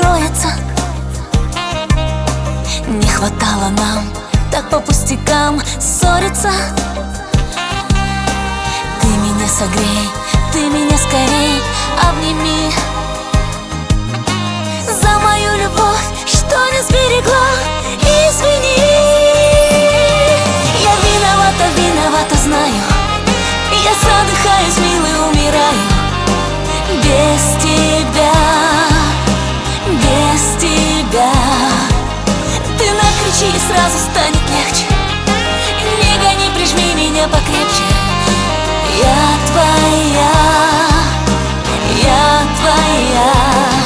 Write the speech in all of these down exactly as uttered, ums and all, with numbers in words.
закроется. Не хватало нам так по пустякам ссориться. Ты меня согрей, ты меня скорей обними. За мою любовь, что не сберегла, извини. Я виновата, виновата, знаю. Я задыхаюсь, милый, умираю. Без тебя, без тебя. Ты накричи, и сразу станет легче. Не гони, прижми меня покрепче. Я твоя, я твоя.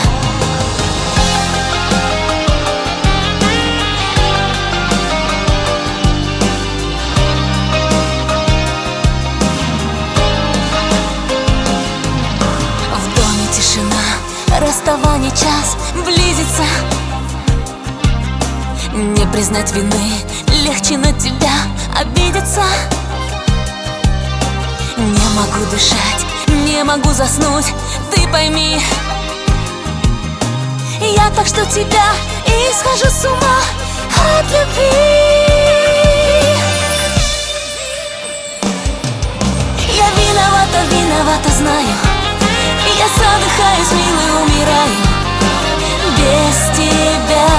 В доме тишина, расставание час близится. Не признать вины, легче на тебя обидеться. Не могу дышать, не могу заснуть, ты пойми. Я так жду тебя и схожу с ума от любви. Я виновата, виновата, знаю. Я задыхаюсь, милый, умираю. Без тебя,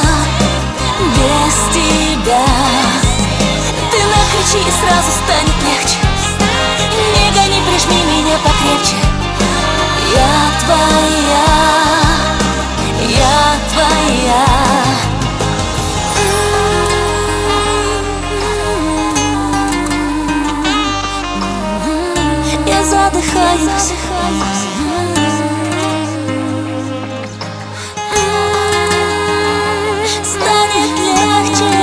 без тебя. Ты накричи, и сразу станет легче. Не гони, прижми меня покрепче. Я твоя, я твоя. Я задыхаюсь. Станет легче.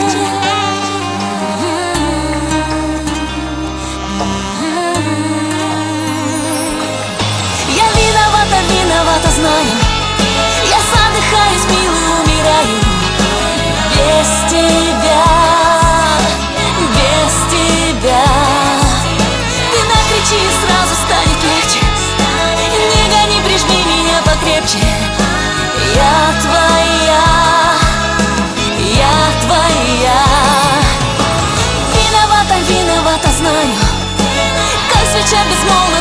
Я виновата, виновата, знаю. Я задыхаюсь, милый, умираю. Без тебя, без тебя. Ты накричи, и сразу станет легче. Не гони, прижми меня покрепче. Я твоя, я твоя. Виновата, виновата, знаю. Как свеча безмолвная